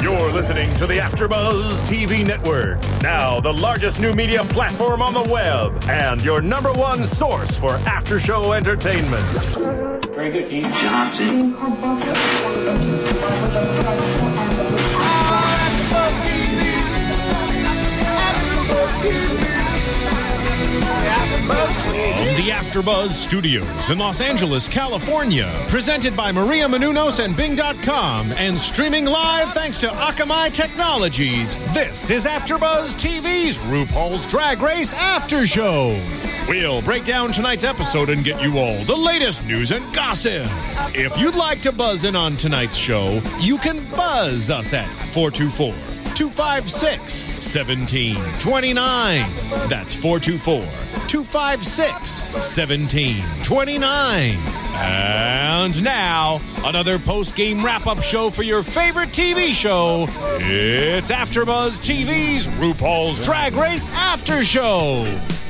You're listening to the AfterBuzz TV Network, now the largest new media platform on the web, and your number one source for after-show entertainment. Very good, Dean Johnson. From the AfterBuzz Studios in Los Angeles, California, presented by Maria Menounos and Bing.com, and streaming live thanks to Akamai Technologies, this is AfterBuzz TV's RuPaul's Drag Race After Show. We'll break down tonight's episode and get you all the latest news and gossip. If you'd like to buzz in on tonight's show, you can buzz us at 424-256-1729. That's 424-256-1729. And now, another post-game wrap-up show for your favorite TV show. It's AfterBuzz TV's RuPaul's Drag Race After Show.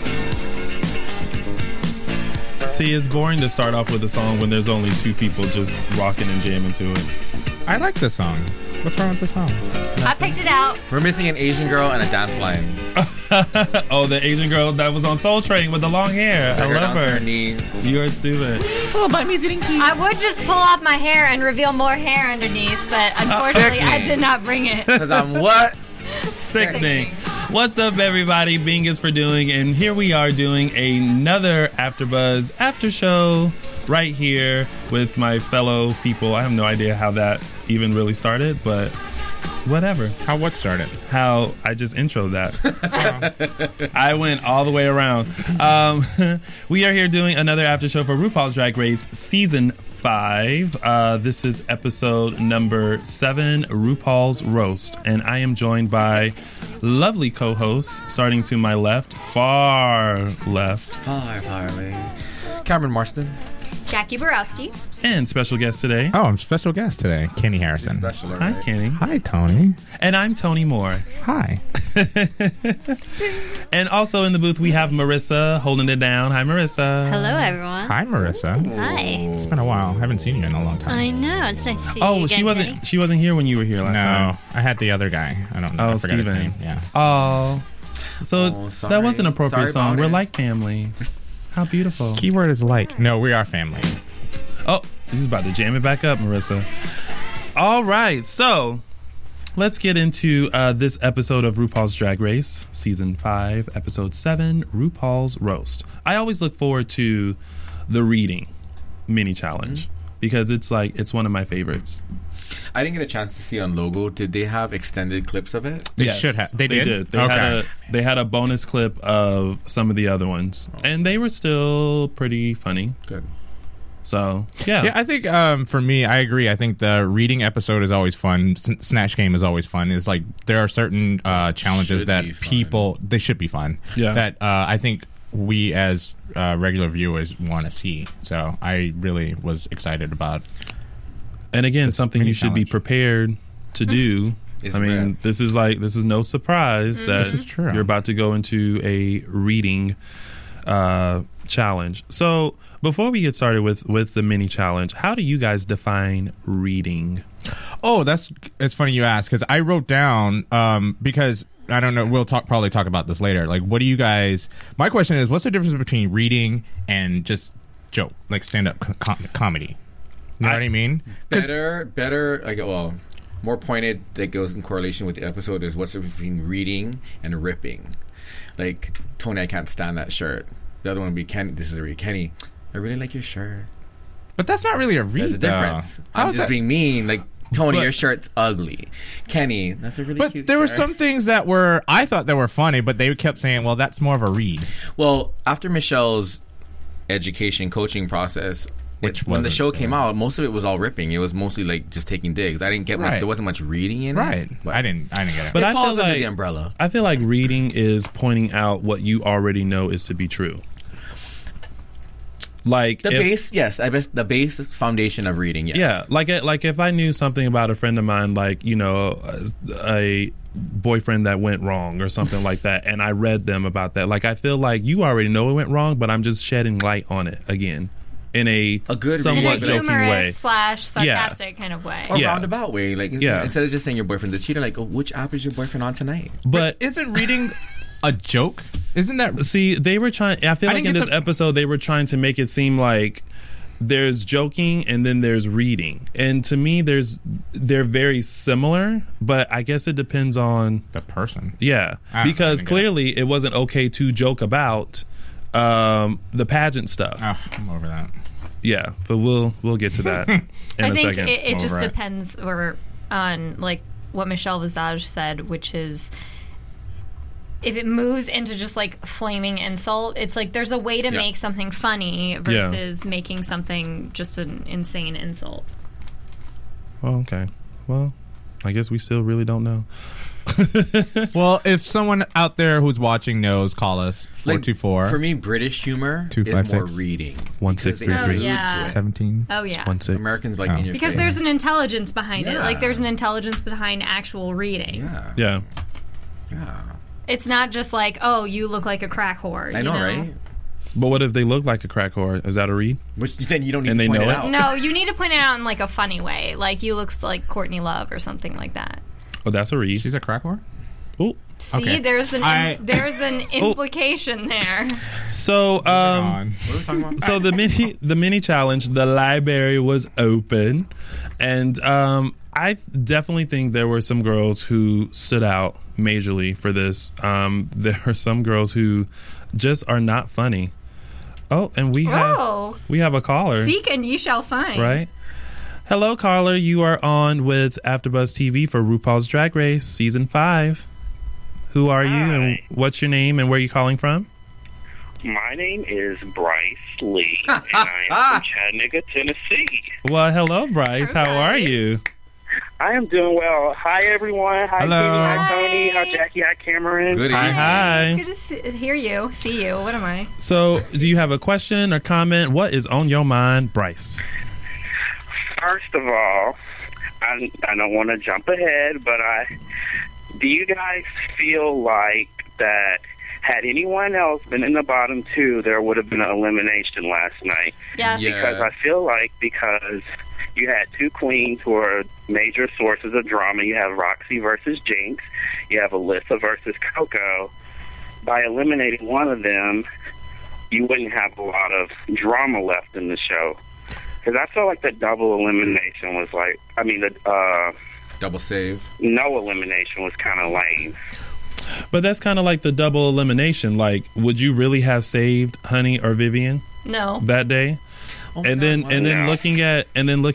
See, it's boring to start off with a song when there's only two people just rocking and jamming to it. I like this song. What's wrong with the song? I picked it out. We're missing an Asian girl and a dance line. Oh, the Asian girl that was on Soul Train with the long hair. I love her. Her knees. You are stupid. Oh, buy me drinky. I would just pull off my hair and reveal more hair underneath, but unfortunately I did not bring it. Because I'm what? Sickening. What's up, everybody? Bing is for doing, and here we are doing another AfterBuzz After Show right here with my fellow people. I have no idea how that even really started, but whatever. What started? How I just introed that. I went all the way around. We are here doing another after show for RuPaul's Drag Race Season 5. This is episode number 7, RuPaul's Roast. And I am joined by lovely co-hosts, starting to my left, far left. Far away. Cameron Marston. Jackie Borowski. And special guest today. Oh, I'm special guest today, Kenny Harrison. Hi, Kenny. Hi, Tony. And I'm Tony Moore. Hi. And also in the booth, we have Marissa holding it down. Hi, Marissa. Hello, everyone. Hi, Marissa. Hi. It's been a while. I haven't seen you in a long time. I know. It's nice to see you Oh, again, she wasn't here when you were here last time. No, I had the other guy. I don't know. Oh, I forgot his Steven. name. Yeah. Oh. So sorry. that was an appropriate Sorry song. about We're it. like family. How beautiful. Keyword is like. No, we are family. Oh, he's about to jam it back up, Marissa. All right, so let's get into this episode of RuPaul's Drag Race, Season 5, Episode 7, RuPaul's Roast. I always look forward to the reading mini challenge because it's one of my favorites. I didn't get a chance to see on Logo. Did they have extended clips of it? They should have. They did? They had a bonus clip of some of the other ones, and they were still pretty funny. Good. So, yeah. Yeah, I think for me, I agree. I think the reading episode is always fun. Snatch Game is always fun. It's like there are certain challenges Should that be fun. people, they should be fun. Yeah. That I think we as regular viewers want to see. So I really was excited about. And again, This something you mini should be challenge. prepared to do. Is I mean, rap. this is no surprise that This is true. you're about to go into a reading challenge. So before we get started with the mini challenge, how do you guys define reading? Oh, it's funny you ask because I wrote down because I don't know. We'll probably talk about this later. Like, what do you guys? My question is, what's the difference between reading and just joke, like stand-up comedy? You know what I mean? Better. Like, well, more pointed that goes in correlation with the episode is what's the difference between reading and ripping. Like, Tony, I can't stand that shirt. The other one would be Kenny. This is a read. Kenny, I really like your shirt. But that's not really a read. There's a difference. I'm just being mean. Like, Tony, your shirt's ugly. Kenny, that's a really cute shirt. But there were some things that I thought that were funny, but they kept saying, well, that's more of a read. Well, after Michelle's education coaching process, when the show came out, most of it was all ripping. It was mostly like just taking digs. I didn't get much. There wasn't much reading in it. But I didn't get it. But it I falls feel under like the umbrella. I feel like reading is pointing out what you already know is to be true. Like the base foundation of reading. Yes. Yeah, like if I knew something about a friend of mine, like, you know, a boyfriend that went wrong or something like that, and I read them about that, like, I feel like you already know it went wrong, but I'm just shedding light on it again. in a good somewhat reading, joking way. Humorous / sarcastic kind of way. Or Yeah. roundabout way. Like, instead of just saying your boyfriend's a cheater, like, oh, which app is your boyfriend on tonight? But Isn't reading a joke? Isn't that... see, they were trying. I feel I like didn't in get this episode they were trying to make it seem like there's joking and then there's reading, and to me, they're very similar. But I guess it depends on the person. Yeah, I because get it. clearly it wasn't okay to joke about the pageant stuff. Oh, I'm over that. Yeah, but we'll get to that in I a think second. it just Alright. depends on like what Michelle Visage said, which is if it moves into just like flaming insult, it's like there's a way to make something funny versus making something just an insane insult. Oh, okay. Well, I guess we still really don't know. Well, if someone out there who's watching knows, call us 424. For me, British humor is 256. more reading. 1633. Oh, yeah. 17. Oh yeah. 16. Americans like Oh. in your Because face. there's an intelligence behind it. Yeah. Like there's an intelligence behind actual reading. Yeah. Yeah. Yeah. It's not just like, oh, you look like a crack whore. I you know, right? But what if they look like a crack whore? Is that a read? Which then you don't need And to they point know it it? out. No, you need to point it out in like a funny way. Like you look like Courtney Love or something like that. Oh, that's a read. She's a crack whore? Oh. See, Okay. there's an I- there's an implication there. So, What are we talking about? so the mini challenge, the library was open, and I definitely think there were some girls who stood out majorly for this. There are some girls who just are not funny. Oh, and we have a caller, Seek and ye shall find. right? Hello, caller. You are on with AfterBuzz TV for RuPaul's Drag Race Season 5. Who are you, and what's your name, and where are you calling from? My name is Bryce Lee, and I am from Chattanooga, Tennessee. Well, hello, Bryce. How are you? I am doing well. Hi, everyone. Hi, Hello. Kenny. Hi, Hi. Tony. Hi, Jackie. Hi, Cameron. Good Hi, evening. hi. It's good to hear you. See you. What am I? So, do you have a question or comment? What is on your mind, Bryce? First of all, I don't want to jump ahead, but do you guys feel like that had anyone else been in the bottom two, there would have been an elimination last night? Yes. Yeah. Because I feel like because you had two queens who are major sources of drama. You have Roxy versus Jinx. You have Alyssa versus Coco. By eliminating one of them, you wouldn't have a lot of drama left in the show. Because I feel like the double elimination was like, the Double save. no elimination was kind of lame. But that's kind of like the double elimination. Like, would you really have saved Honey or Vivian No. that day? And then Yeah. looking at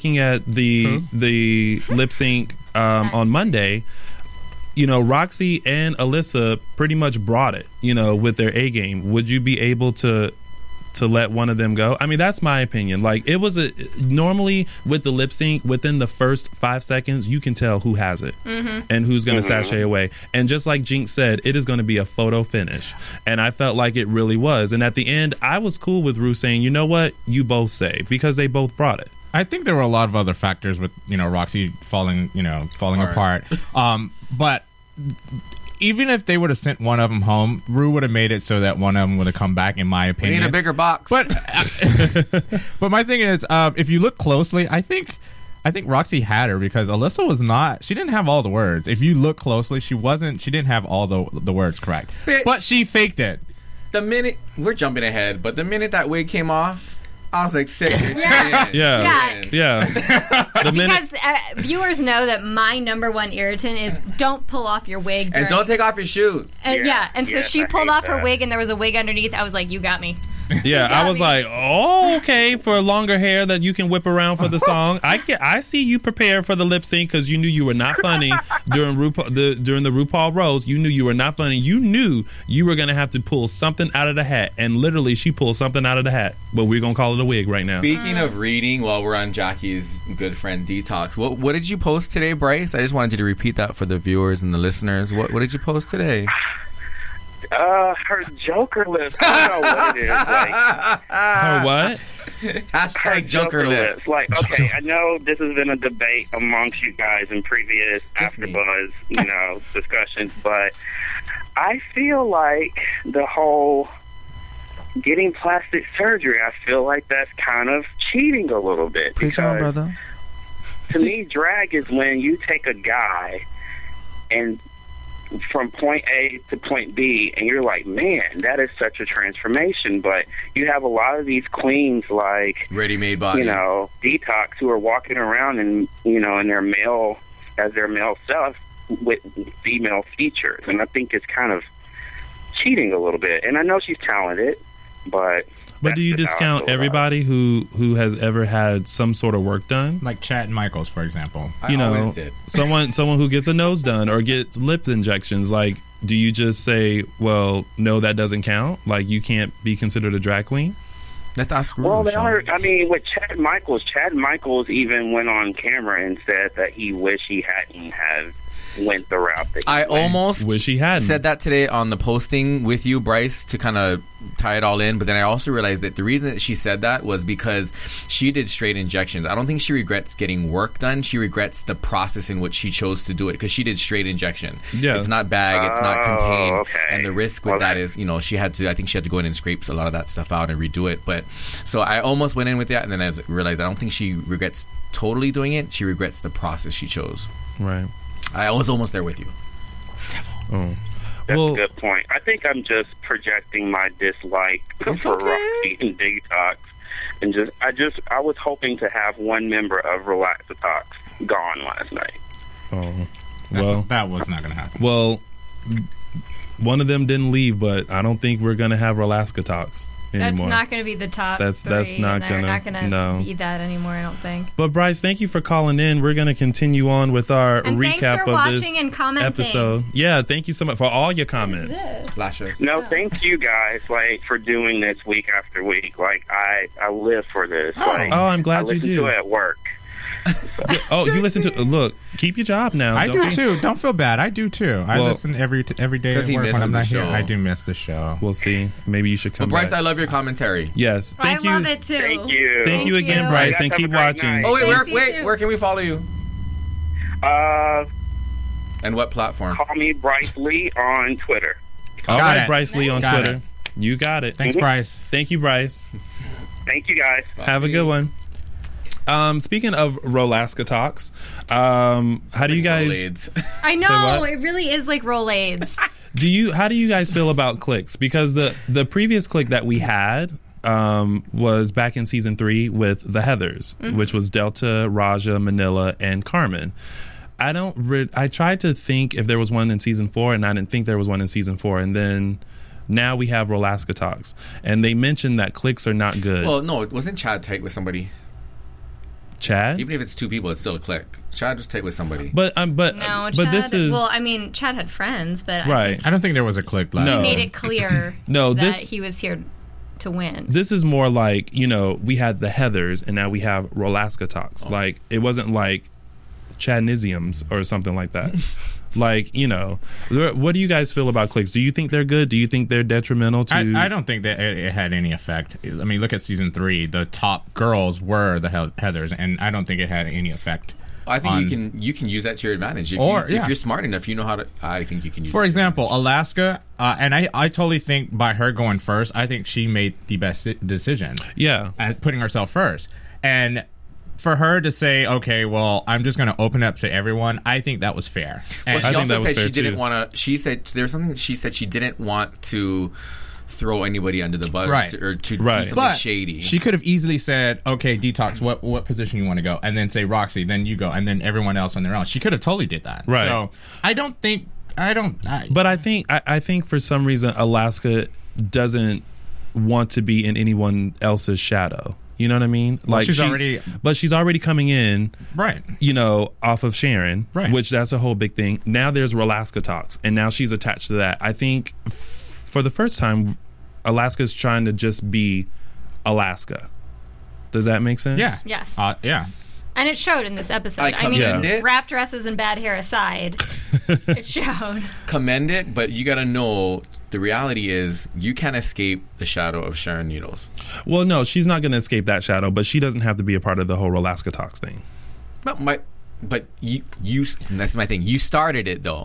the lip sync on Monday, Roxy and Alyssa pretty much brought it, with their A game. Would you be able to let one of them go? I mean, that's my opinion. Like, it was normally with the lip sync, within the first 5 seconds, you can tell who has it and who's going to sashay away. And just like Jinx said, it is going to be a photo finish. And I felt like it really was. And at the end, I was cool with Ru saying, you know what, you both say, because they both brought it. I think there were a lot of other factors with, Roxy falling apart. But even if they would have sent one of them home, Ru would have made it so that one of them would have come back, in my We opinion. need a bigger box. But but my thing is, if you look closely, I think Roxy had her because Alyssa was not. She didn't have all the words. If you look closely, she didn't have all the words correct. But she faked it. the minute we're jumping ahead, but the minute that wig came off, I was like, sick. Yeah. The minute, Because viewers know that my number one irritant is don't pull off your wig. And during- don't take off your shoes. And Yeah, and so yes, she I pulled hate off her that. wig, and there was a wig underneath. I was like, "You got me." yeah, I was me. like, oh, okay, for longer hair that you can whip around for the song. I see you prepared for the lip sync because you knew you were not funny during during the RuPaul Rose. You knew you were not funny. You knew you were gonna have to pull something out of the hat, and literally she pulled something out of the hat. But we're gonna call it a wig right now. Speaking of reading, while we're on Jackie's good friend Detox, what did you post today, Bryce? I just wanted you to repeat that for the viewers and the listeners. What did you post today? Her Joker lips. I don't know what it is. Like, Her what? her Hashtag Joker lips. Like, okay, I know this has been a debate amongst you guys in previous Just me. AfterBuzz, discussions, but I feel like the whole getting plastic surgery, I feel like that's kind of cheating a little bit. Preach on, brother. To me, drag is when you take a guy and from point A to point B, and you're like, man, that is such a transformation. But you have a lot of these queens, like ready-made body, Detox, who are walking around and in their male self with female features, and I think it's kind of cheating a little bit. And I know she's talented, but do you discount everybody who has ever had some sort of work done? Like Chad Michaels, for example. I always did. someone who gets a nose done or gets lip injections. Like, do you just say, well, no, that doesn't count? Like, you can't be considered a drag queen? Let's ask Well, with Chad Michaels even went on camera and said that he wished he hadn't went the route that I almost wish he hadn't said that today on the posting with you, Bryce, to kind of tie it all in. But then I also realized that the reason that she said that was because she did straight injections. I don't think she regrets getting work done. She regrets the process in which she chose to do it, because she did straight injection. Yeah, it's not bag, it's not contained, okay. And the risk with that is, I think she had to go in and scrape a lot of that stuff out and redo it. But so I almost went in with that, and then I realized I don't think she regrets totally doing it. She regrets the process she chose. Right. I was almost there with you. Oh. That's a good point. I think I'm just projecting my dislike for Roxy and Detox, and I was hoping to have one member of Relaxatox gone last night. Oh, well, that was not going to happen. Well, one of them didn't leave, but I don't think we're going to have Relaxatox anymore. That's not going to be the top That's three. not They're not going going to be that anymore, I don't think. But Bryce, thank you for calling in. We're going to continue on with our and recap thanks for of watching this and commenting. episode. Yeah, thank you so much for all your comments. Lashes. No, thank you guys for doing this week after week. Like I live for this. I'm glad you do. I listen to it at work. Oh, you listen to look. Keep your job now. I do too. Don't feel bad. I do too. I listen every day at work when I'm not here. I do miss the show. We'll see. Maybe you should come. Bryce, back. I love your commentary. Yes, thank you. I love it too. Thank you. Thank you again, Bryce, and keep watching. Oh wait, where can we follow you? And what platform? Call me Bryce Lee on Twitter. All right, Bryce Lee on Twitter. It. You got it. Thanks, Bryce. Thank you, Bryce. Thank you, guys. Bye. Have a good one. Speaking of Relaxatox, how do you guys? Rolades. I know it really is like Rolades. How do you guys feel about cliques? Because the previous clique that we had was back in season 3 with the Heathers, which was Delta, Raja, Manila, and Carmen. I tried to think if there was one in season 4, and I didn't think there was one in season 4, and then. Now we have Relaxatox, and they mentioned that cliques are not good. Well, no, wasn't Chad tight with somebody? Chad? Even if it's 2 people, it's still a clique. Chad was tight with somebody. No, Chad, this is. Well, I mean, Chad had friends, but right. I don't think there was a clique last. He made it clear that he was here to win. This is more like we had the Heathers, and now we have Relaxatox. Oh. Like it wasn't like Chadnisiums or something like that. Like, what do you guys feel about cliques? Do you think they're good? Do you think they're detrimental to... I don't think that it had any effect. I mean, look at season 3. The top girls were the Heathers, and I don't think it had any effect. I think you can use that to your advantage. If you're smart enough, you know how to... I think you can use it. For example, Alaska, and I totally think by her going first, I think she made the best decision. Yeah. Putting herself first. And... for her to say, okay, well, I'm just going to open up to everyone, I think that was fair. Well, she also said she didn't want to... She said there was something she said she didn't want to throw anybody under the bus or to do something shady. She could have easily said, okay, Detox, what position you want to go? And then say, Roxy, then you go. And then everyone else on their own. She could have totally did that. Right. So I don't think... But I think for some reason Alaska doesn't want to be in anyone else's shadow. You know what I mean? Well, but she's already coming in, right? Off of Sharon, right? Which that's a whole big thing. Now there's Relaxatox, and now she's attached to that. I think for the first time, Alaska's trying to just be Alaska. Does that make sense? Yeah. Yes. Yeah. And it showed in this episode. I mean, wrap dresses and bad hair aside, it showed. Commend it, but you got to know the reality is you can't escape the shadow of Sharon Needles. Well, no, she's not going to escape that shadow, but she doesn't have to be a part of the whole Relaxatox thing. But you that's my thing. You started it though.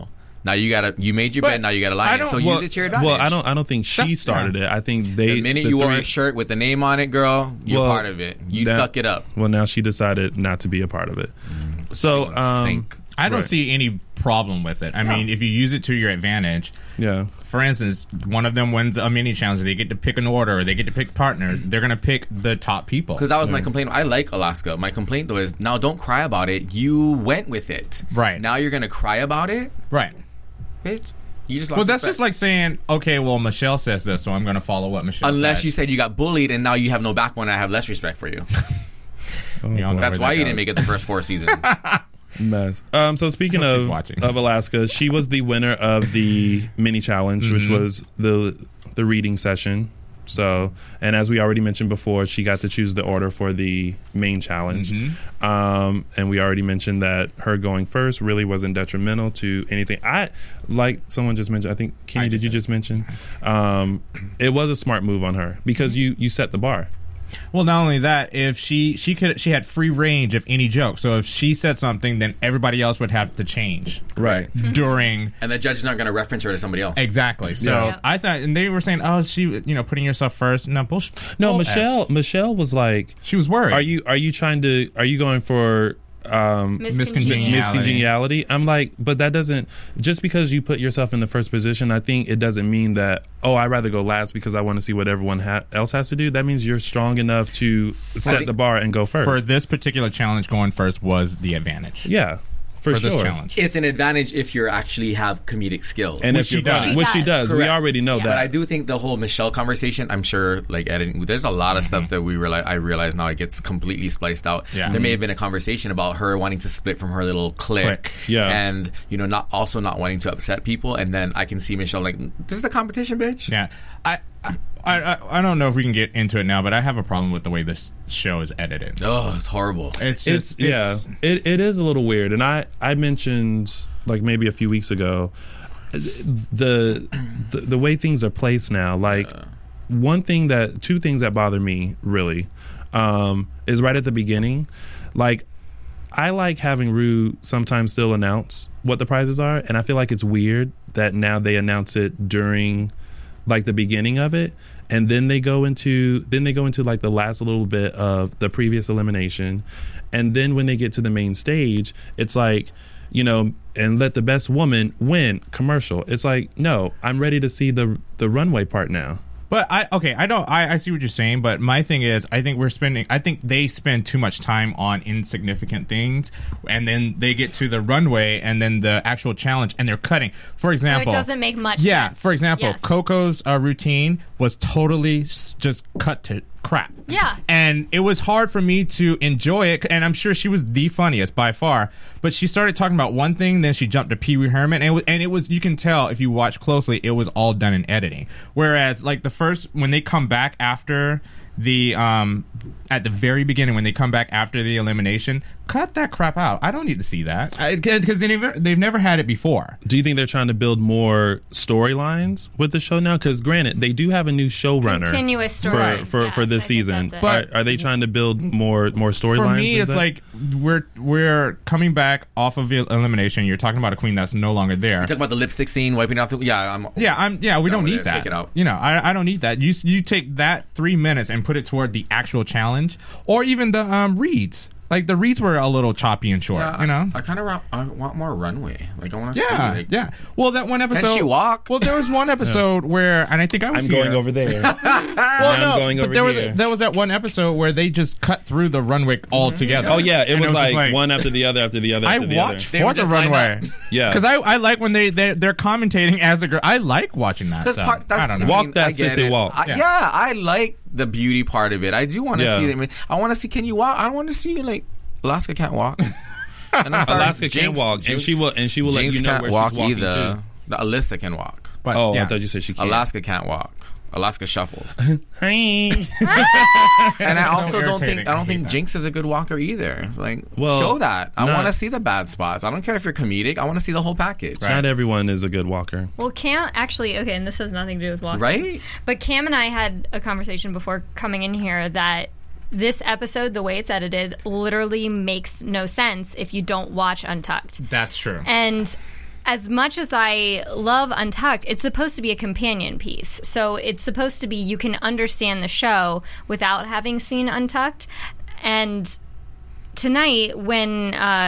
Now you made your bed. Now you gotta lie in it. So use it to your advantage. Well, I don't think she started it. I think the minute you wore a shirt with the name on it, girl, you're part of it. You suck it up. Well, now she decided not to be a part of it. So I don't see any problem with it. I mean, if you use it to your advantage. Yeah. For instance, one of them wins a mini challenge. They get to pick an order, or they get to pick partners. They're going to pick the top people. Because that was my complaint. I like Alaska. My complaint, though, is now don't cry about it. You went with it. Right. Now you're going to cry about it? Right. Bitch. You just lost well, that's respect. just like saying, okay, well, Michelle says this, so I'm going to follow what Michelle says. Unless you said you got bullied and now you have no backbone and I have less respect for you. That's why you didn't make it the first 4 seasons. Mess. So speaking of Alaska, she was the winner of the mini challenge, which was the reading session. So, and as we already mentioned before, she got to choose the order for the main challenge. And we already mentioned that her going first really wasn't detrimental to anything. Like someone just mentioned, I think, Kenny, did you just mention? It was a smart move on her because you set the bar. Well, not only that, if she had free range of any joke. So if she said something, then everybody else would have to change. Right. During. And the judge is not going to reference her to somebody else. Exactly. So I thought, and they were saying, oh, she, putting yourself first. No, bullshit. No, Michelle was like, she was worried. Are you going for miscongeniality? I'm like, but that doesn't, just because you put yourself in the first position, I think it doesn't mean that, I'd rather go last because I want to see what everyone else has to do. That means you're strong enough to set the bar and go first. For this particular challenge, going first was the advantage. Yeah. For sure. This challenge. It's an advantage if you actually have comedic skills. And which she does. Correct. We already know that. But I do think the whole Michelle conversation, I'm sure, like editing, there's a lot of stuff that I realize now it gets completely spliced out. Yeah. There may have been a conversation about her wanting to split from her little clique. Yeah. And, not wanting to upset people. And then I can see Michelle like, this is a competition, bitch. Yeah. I don't know if we can get into it now, but I have a problem with the way this show is edited. Oh, it's horrible. It is a little weird. And I mentioned like maybe a few weeks ago the way things are placed now. Like two things that bother me really is right at the beginning. Like I like having Rue sometimes still announce what the prizes are, and I feel like it's weird that now they announce it during like the beginning of it, and then they go into like the last little bit of the previous elimination, and then when they get to the main stage, it's like, and let the best woman win commercial. It's like, no, I'm ready to see the runway part now. But I see what you're saying, but my thing is, I think they spend too much time on insignificant things, and then they get to the runway and then the actual challenge, and they're cutting. For example, it doesn't make much sense. Yeah, for example, Coco's routine was totally just cut to crap. Yeah. And it was hard for me to enjoy it, and I'm sure she was the funniest by far, but she started talking about one thing, then she jumped to Pee Wee Herman, and it was you can tell if you watch closely, it was all done in editing. Whereas like when they come back after the at the very beginning, when they come back after the elimination, cut that crap out. I don't need to see that because they've never had it before. Do you think they're trying to build more storylines with the show now? Because granted, they do have a new showrunner, continuous story for this season. But are they trying to build more storylines? For me, it's like we're coming back off of elimination. You're talking about a queen that's no longer there. You're talking about the lipstick scene, wiping off the we don't need that. Take it out. I don't need that. You take that 3 minutes and put it toward the actual challenge, or even the reads. Like the reads were a little choppy and short, I kind of want more runway. Like I want to see. Yeah. Well, that one episode. Can she walk? Well, there was one episode where, and I think I'm going over there. I'm going over here. There was that one episode where they just cut through the runway altogether. Oh yeah, it was like one after the other after the other. I watched for the runway. Yeah, because I like when they're commentating as a girl. I like watching that stuff. I don't know. Walk that sissy walk. I like the beauty part of it. I do want to see them. I want to see. Can you walk? I want to see like Alaska can't walk. Alaska can't walk, and she will let you know where she's walking either. to. Alyssa can walk. But, I thought you said she can't. Alaska can't walk. Alaska shuffles. Hey. And I also don't think Jinx is a good walker either. It's like, show that. I want to see the bad spots. I don't care if you're comedic. I want to see the whole package. Right. Not everyone is a good walker. Well, Cam actually, okay, and this has nothing to do with walking. Right? But Cam and I had a conversation before coming in here that this episode, the way it's edited, literally makes no sense if you don't watch Untucked. That's true. And as much as I love Untucked, it's supposed to be a companion piece. So it's supposed to be you can understand the show without having seen Untucked. And tonight, when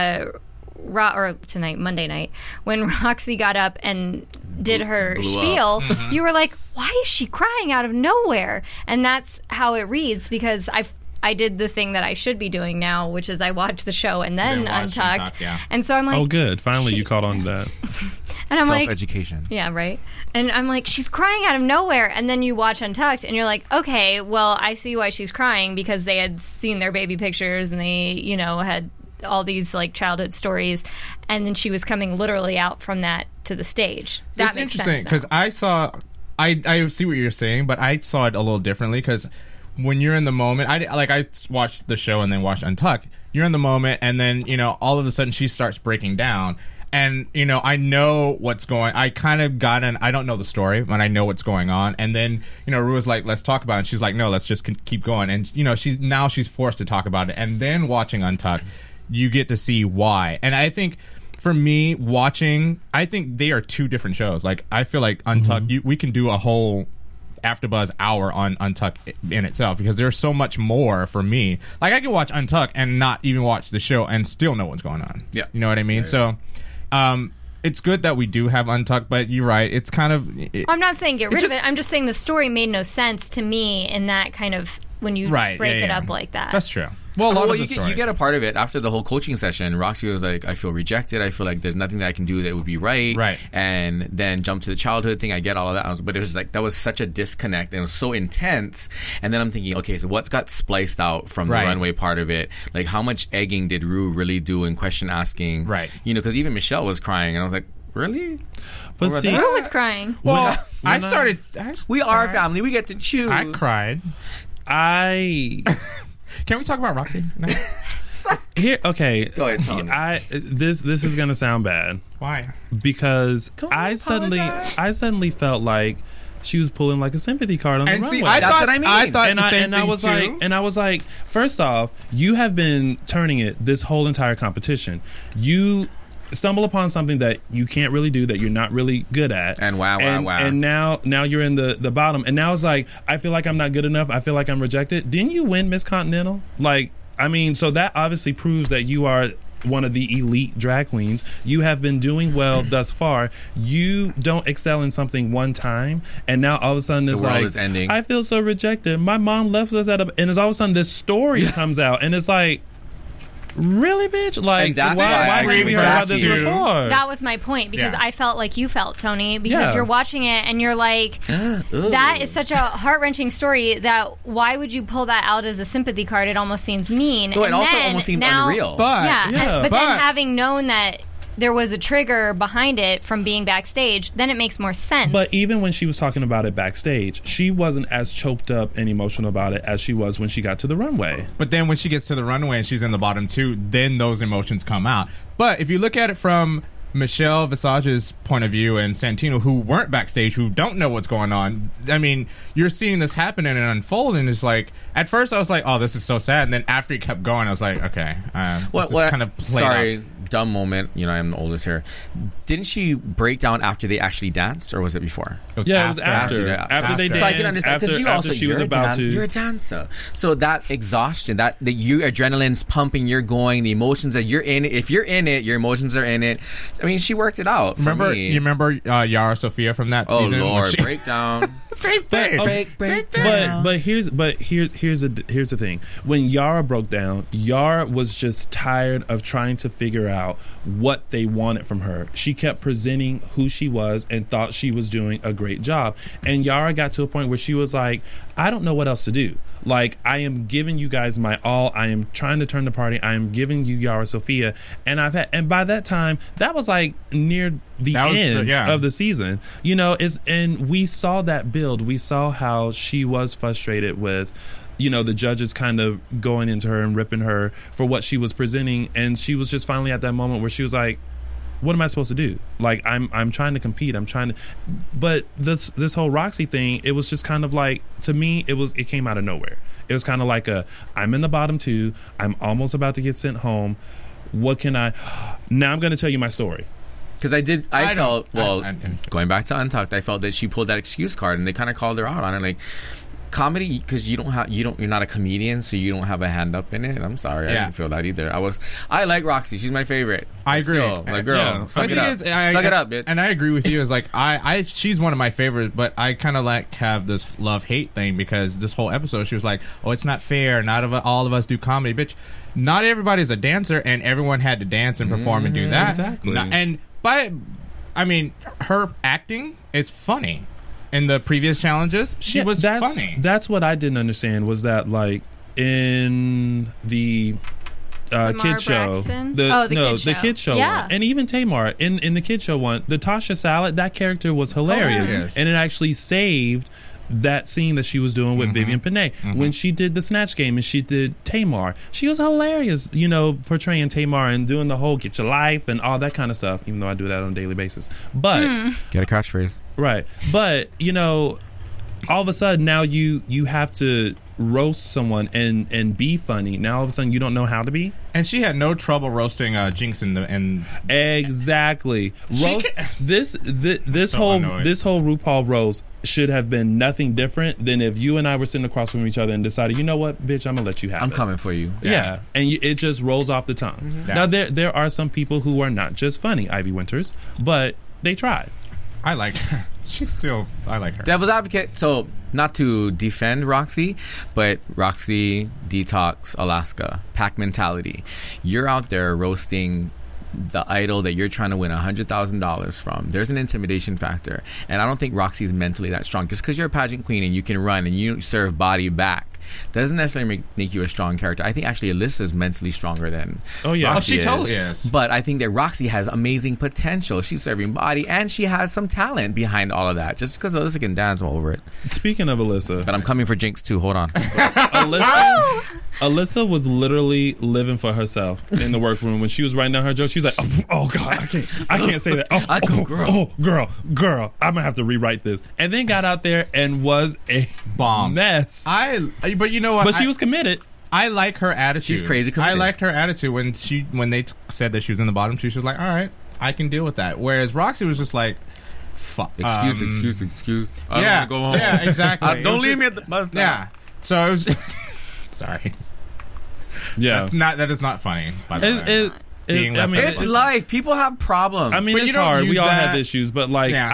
Monday night, when Roxy got up and did her spiel, you were like, why is she crying out of nowhere? And that's how it reads, because I did the thing that I should be doing now, which is I watch the show and then Untucked. And so I'm like, oh, good. Finally, you caught on to that. And I'm Self-education. like, yeah, right. And I'm like, she's crying out of nowhere. And then you watch Untucked and you're like, okay, well, I see why she's crying, because they had seen their baby pictures and they, you know, had all these like childhood stories, and then she was coming literally out from that to the stage. That it's makes interesting sense because I see what you're saying, but I saw it a little differently, because when you're in the moment, I watched the show and then watched Untucked. You're in the moment, and then, you know, all of a sudden she starts breaking down. And, you know, I know what's going. I kind of I don't know the story, but I know what's going on. And then, you know, Rua's like, let's talk about it. And she's like, no, let's just keep going. And, you know, she's forced to talk about it. And then watching Untucked, you get to see why. And I think for me, I think they are two different shows. Like, I feel like Untucked, we can do a whole AfterBuzz hour on Untucked in itself, because there's so much more for me. Like, I can watch Untucked and not even watch the show and still know what's going on. Yeah. You know what I mean? So, it's good that we do have Untucked, but you're right. It's kind of... I'm not saying get rid of it. I'm just saying the story made no sense to me in that kind of... when you break it up like that. That's true. Well, you get a part of it after the whole coaching session. Roxy was like, I feel rejected. I feel like there's nothing that I can do that would be right. Right. And then jump to the childhood thing. I get all of that. But it was like, that was such a disconnect, and it was so intense. And then I'm thinking, okay, so what's got spliced out from the runway part of it? Like, how much egging did Rue really do in question asking? Right. You know, because even Michelle was crying, and I was like, really? But see, Rue was crying. Well, we are family. We get to choose. I cried. Can we talk about Roxy? No? Here, okay. Go ahead, Tony. This is gonna sound bad. Why? Because I suddenly felt like she was pulling like a sympathy card on the runway. That's what I mean. I thought the same thing I was like, first off, you have been turning it this whole entire competition. You stumble upon something that you can't really do, that you're not really good at, and wow. And now you're in the bottom, and now it's like, I feel like I'm not good enough, I feel like I'm rejected. Didn't you win Miss Continental? Like, I mean, so that obviously proves that you are one of the elite drag queens. You have been doing well thus far. You don't excel in something one time, and now all of a sudden it's the world like, is ending. I feel so rejected. My mom left us and it's all of a sudden this story comes out, and it's like, really, bitch? Like, why didn't we hear about this before? That was my point, because I felt like you felt, Tony, because you're watching it and you're like, that is such a heart-wrenching story that why would you pull that out as a sympathy card? It almost seems mean. No, it also almost seemed unreal. But then having known that there was a trigger behind it from being backstage, then it makes more sense. But even when she was talking about it backstage, she wasn't as choked up and emotional about it as she was when she got to the runway. But then when she gets to the runway and she's in the bottom two, then those emotions come out. But if you look at it from Michelle Visage's point of view and Santino, who weren't backstage, who don't know what's going on, I mean, you're seeing this happen and unfold, and it's like, at first I was like, oh, this is so sad, and then after it kept going, I was like, okay, this is kind of played out. Dumb moment, you know, I'm the oldest here. Didn't she break down after they actually danced, or was it before? It was after they danced. So I can understand, because you also, she was about to. You're a dancer, so that exhaustion, that your adrenaline's pumping, you're going, the emotions that you're in it. If you're in it, your emotions are in it. I mean, she worked it out. You remember Yara Sofia from that season? Oh Lord, breakdown. Same thing. Break down. But here's the thing. When Yara broke down, Yara was just tired of trying to figure out what they wanted from her. She kept presenting who she was and thought she was doing a great job. And Yara got to a point where she was like, I don't know what else to do. Like, I am giving you guys my all. I am trying to turn the party. I am giving you Yara Sofia. And by that time, that was like near the end of the season. You know, and we saw that build. We saw how she was frustrated with, you know, the judges kind of going into her and ripping her for what she was presenting, and she was just finally at that moment where she was like, what am I supposed to do? Like, I'm trying to compete. But this whole Roxy thing, it was just kind of like, to me, it came out of nowhere. It was kind of like I'm in the bottom two. I'm almost about to get sent home. What can now I'm going to tell you my story. Because I felt going back to Untucked, I felt that she pulled that excuse card, and they kind of called her out on it, like. Comedy, because you're not a comedian, so you don't have a hand up in it. I'm sorry, I didn't feel that either. I like Roxy. She's my favorite. I agree. Still, like, girl, suck it up. Suck it up, bitch. And I agree with you. It's like she's one of my favorites, but I kind of have this love-hate thing because this whole episode she was like, "Oh, it's not fair. Not all of us do comedy, bitch. Not everybody's a dancer, and everyone had to dance and perform and do that. Exactly. Her acting is funny." In the previous challenges, she was funny. That's what I didn't understand, was that, like, in the kid show. The kid show one. And even Tamar, in the kid show one, the Tasha Salad, that character was hilarious. And it actually saved that scene that she was doing with Vivian Panay. When she did the Snatch Game and she did Tamar, she was hilarious, portraying Tamar and doing the whole get your life and all that kind of stuff, even though I do that on a daily basis. But get a catchphrase. Right. But, all of a sudden now you have to roast someone and be funny. Now all of a sudden you don't know how to be. And she had no trouble roasting Jinx exactly. This whole RuPaul roast should have been nothing different than if you and I were sitting across from each other and decided, you know what, bitch, I'm gonna let you have it. I'm coming for you. Yeah. And it just rolls off the tongue. Now there are some people who are not just funny, Ivy Winters, but they tried. I like her. I like her. Devil's advocate. So, not to defend Roxy, but Roxy, Detox, Alaska, pack mentality. You're out there roasting the idol that you're trying to win $100,000 from. There's an intimidation factor. And I don't think Roxy's mentally that strong. Just because you're a pageant queen and you can run and you serve body back doesn't necessarily make you a strong character. I think actually Alyssa's mentally stronger than Roxy she totally is. But I think that Roxy has amazing potential. She's serving body and she has some talent behind all of that. Just because Alyssa can dance all over it. Speaking of Alyssa, but I'm coming for Jinx too. Hold on. Alyssa was literally living for herself in the workroom when she was writing down her jokes. She was like, "Oh God, I can't say that. Girl, I'm gonna have to rewrite this." And then got out there and was a bomb mess. But you know what? But she was committed. I like her attitude. She's crazy committed. I liked her attitude when they said that she was in the bottom. She was like, "All right, I can deal with that." Whereas Roxy was just like, "Fuck, excuse." I don't want to go home. Yeah, exactly. Don't leave me at the bus stop. Yeah. So it was. Sorry. Yeah. That is not funny. By the way. It's life. People have problems. I mean, it's hard. We all have issues, but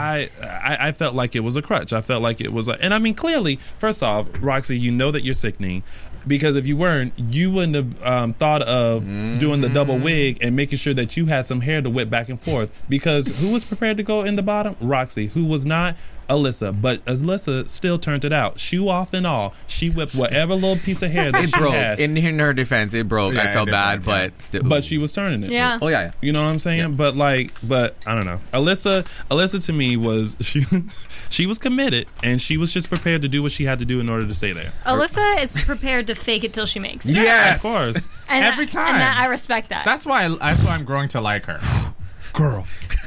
I felt like it was a crutch. I felt like it was and I mean, clearly, first off, Roxy, you know that you're sickening, because if you weren't, you wouldn't have thought of doing the double wig and making sure that you had some hair to whip back and forth. Because who was prepared to go in the bottom? Roxy. Who was not? Alyssa. But Alyssa still turned it out. Shoe off and all. She whipped whatever little piece of hair that she had. In her defense, it broke. I felt bad, but still. But she was turning it. Yeah. Oh, yeah. You know what I'm saying? Yeah. But I don't know. Alyssa to me was, she was committed, and she was just prepared to do what she had to do in order to stay there. Alyssa is prepared to fake it till she makes it. Yes. Of course. And every time. And I respect that. That's why I'm growing to like her. Girl,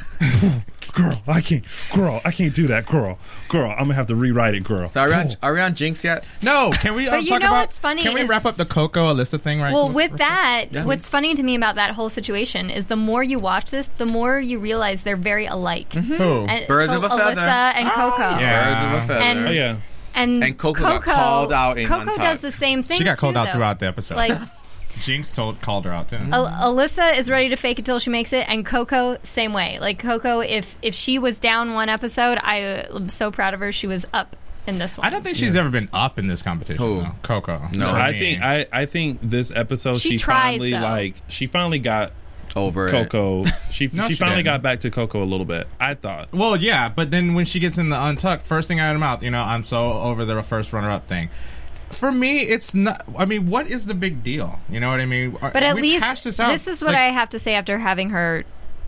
I can't do that, girl, I'm gonna have to rewrite it, girl. So are we on Jinx yet? No, can we but talk about what's funny can we wrap up the Coco Alyssa thing right Well, with that, what's funny to me about that whole situation is the more you watch this, the more you realize they're very alike. Who? Birds of a feather. Alyssa and Coco. Yeah. Birds of a feather. And Coco got called out in Coco Untucked. does the same thing. She got called out though. throughout the episode. Like Jinx called her out too. Alyssa is ready to fake it till she makes it, and Coco same way. Like Coco, if she was down one episode, I am so proud of her. She was up in this one. I don't think she's ever been up in this competition. Who? Though. Coco. No, I think this episode she finally got over Coco. She finally didn't. got back to Coco a little bit, I thought. Well, yeah, but then when she gets in the Untucked, first thing out of her mouth, I'm so over the first runner-up thing. For me, it's not. I mean, what is the big deal? You know what I mean? But at least this is what I have to say after having her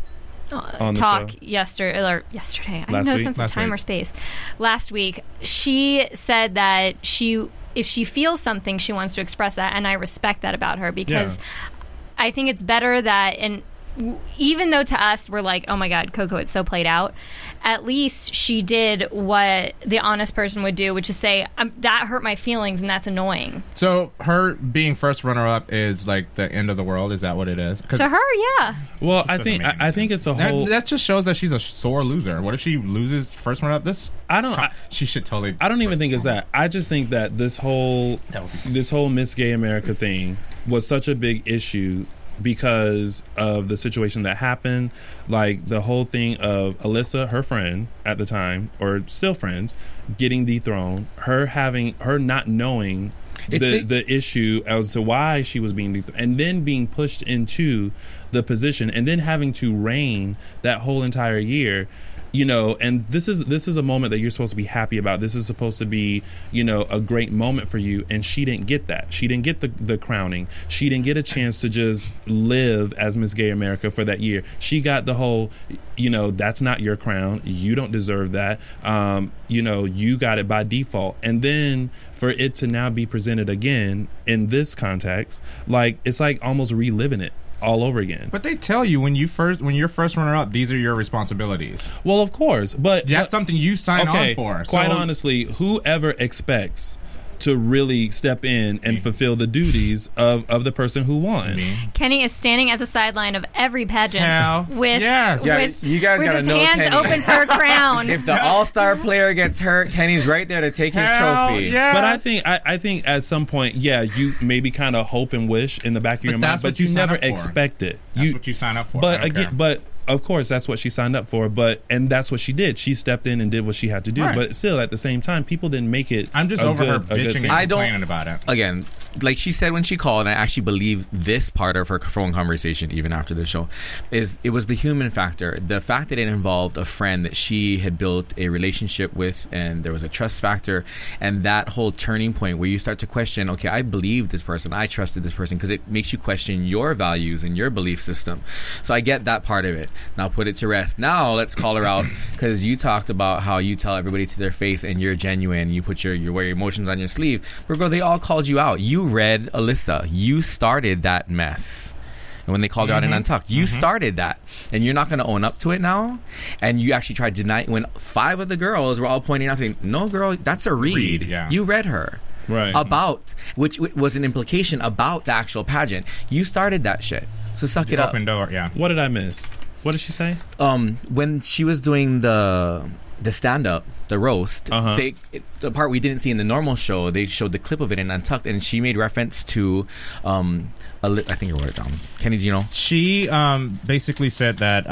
talk yesterday. I don't know sense of time or space. Last week, she said that if she feels something, she wants to express that, and I respect that about her because I think it's better that even though to us we're like, oh my God, Coco, it's so played out, at least she did what the honest person would do, which is say, that hurt my feelings and that's annoying. So her being first runner-up is like the end of the world? Is that what it is? To her, yeah. Well, I think it's a whole... That just shows that she's a sore loser. What if she loses first runner-up? She should totally... I don't even think it's that. I just think that this whole Miss Gay America thing was such a big issue because of the situation that happened. Like the whole thing of Alyssa, her friend at the time, or still friends, getting dethroned, her not knowing the issue as to why she was being dethroned, and then being pushed into the position, and then having to reign that whole entire year. And this is a moment that you're supposed to be happy about. This is supposed to be, a great moment for you. And she didn't get that. She didn't get the crowning. She didn't get a chance to just live as Miss Gay America for that year. She got the whole, that's not your crown. You don't deserve that. You got it by default. And then for it to now be presented again in this context, like it's like almost reliving it all over again. But they tell you when you're first runner up, these are your responsibilities. Well, of course, but that's something you sign on for. Quite honestly, whoever expects to really step in and fulfill the duties of the person who won. Kenny is standing at the sideline of every pageant with you guys gotta his know hands Kenny. open for a crown. If the all-star player gets hurt, Kenny's right there to take his trophy. Yes. But I think at some point, you maybe kind of hope and wish in the back of your mind, but you never expect it. That's what you sign up for. But again, of course, that's what she signed up for, and that's what she did. She stepped in and did what she had to do. Right. But still, at the same time, people didn't make it. I'm just over her bitching and complaining about it. Again, like she said when she called, and I actually believe this part of her phone conversation, even after the show, is it was the human factor. The fact that it involved a friend that she had built a relationship with, and there was a trust factor, and that whole turning point where you start to question, okay, I believe this person, I trusted this person, because it makes you question your values and your belief system. So I get that part of it. Now put it to rest. Now let's call her out, because you talked about how you tell everybody to their face and you're genuine. You put you wear your emotions on your sleeve. Virgo, they all called you out. You read Alyssa. You started that mess. And when they called you out in Untucked, you started that. And you're not going to own up to it now? And you actually tried to deny it when 5 of the girls were all pointing out saying, no, girl, that's a read. Yeah. You read her. Right. About, which was an implication about the actual pageant. You started that shit. So suck it up. Open door, yeah. What did I miss? What did she say? When she was doing the stand-up, the roast, the part we didn't see in the normal show, they showed the clip of it in Untucked, and she made reference to, I think you wrote it down. Kenny, do you know? She basically said that,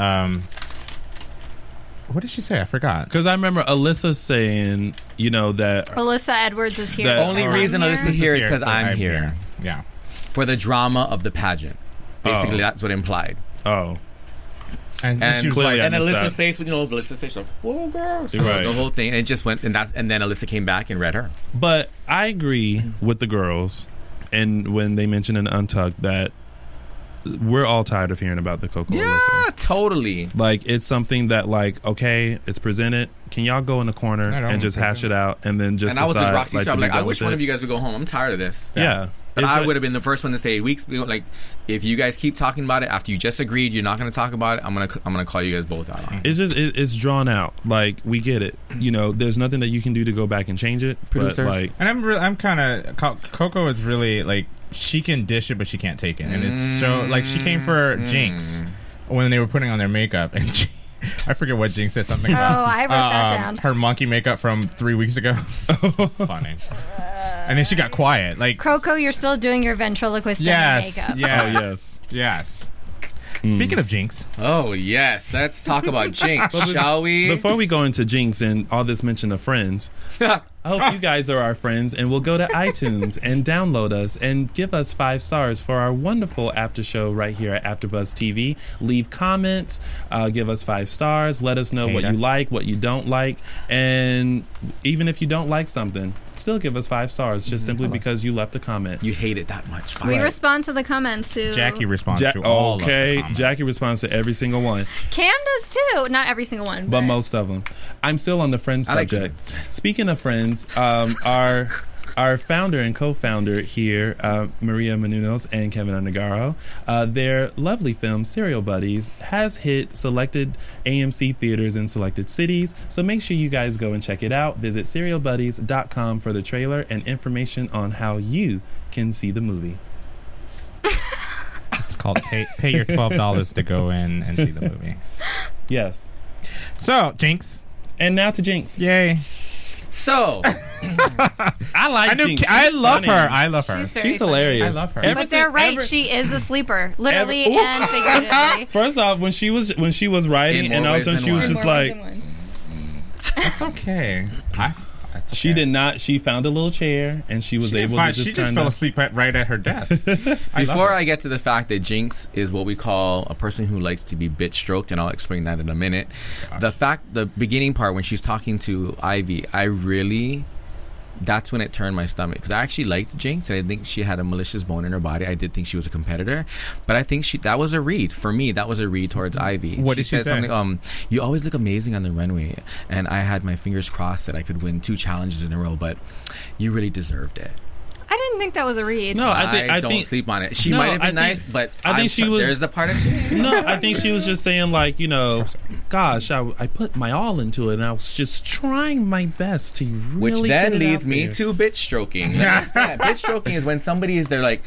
what did she say? I forgot. Because I remember Alyssa saying, that... Alyssa Edwards is here. The only reason Alyssa's here is because I'm here. Yeah. For the drama of the pageant. Basically, that's what it implied. Oh. And she was clearly like, and Alyssa's face, Alyssa's face, like, oh, girl. So right. The whole thing, and it just went, and then Alyssa came back and read her. But I agree with the girls, and when they mentioned in Untucked that we're all tired of hearing about the Coco Alyssa. Totally. Like, it's something that, like, okay, it's presented. Can y'all go in the corner and just hash it out, and then just and I was with Roxy, so I'm like, I wish one of you you guys would go home. I'm tired of this. Yeah. But I would have been the first one to say, weeks, like, if you guys keep talking about it after you just agreed you're not going to talk about it, I'm gonna call you guys both out on it. It's just it's drawn out. Like, we get it. There's nothing that you can do to go back and change it. Producers. But, like, and I'm kind of Coco is really like, she can dish it but she can't take it, and it's so like she came for Jinx when they were putting on their makeup, and I forget what Jinx said something about. Oh, I wrote that down. Her monkey makeup from 3 weeks ago. Funny. And then she got quiet. Like, Coco, you're still doing your ventriloquist makeup. Yes. Speaking of Jinx. Oh, yes. Let's talk about Jinx, shall we? Before we go into Jinx and all this mention of friends, I hope you guys are our friends and will go to iTunes and download us and give us 5 stars for our wonderful after show right here at AfterBuzz TV. Leave comments, give us 5 stars, let us know what you like, what you don't like, and even if you don't like something, still give us 5 stars just simply because you left a comment. You hate it that much. We respond to the comments too. Jackie responds to all of the comments. Jackie responds to every single one. Cam does too. Not every single one, but most of them. I'm still on the friends subject. Speaking of friends, our our founder and co-founder here, Maria Menounos and Kevin Undergaro. Their lovely film, Serial Buddies, has hit selected AMC theaters in selected cities, so make sure you guys go and check it out. Visit serialbuddies.com for the trailer and information on how you can see the movie. It's called Pay Your $12 to go in and see the movie. Yes. So, Jinx. And now to Jinx. Yay. So, I like Jinx. I love her. I love her. She's hilarious. I love her. But they're right. She is a sleeper, literally and figuratively. First off, when she was writing, and also she was just like, That's okay. she did not. She found a little chair, and she was able to just She just fell asleep right at her desk. before I get to the fact that Jinx is what we call a person who likes to be bitch stroked, and I'll explain that in a minute. The beginning part when she's talking to Ivy, that's when it turned my stomach, because I actually liked Jinx and I think she had a malicious bone in her body. I did think she was a competitor, but I think that was a read for me. That was a read towards Ivy. What did she say? Something, you always look amazing on the runway, and I had my fingers crossed that I could win 2 challenges in a row, but you really deserved it. I didn't think that was a read. No, I don't think, sleep on it. She might have been nice, but I think she was. There's the part of Jinx. No, I think she was just saying, like, gosh, I put my all into it, and I was just trying my best to really. Which then get it leads out me there. to bitch stroking. Bitch stroking is when somebody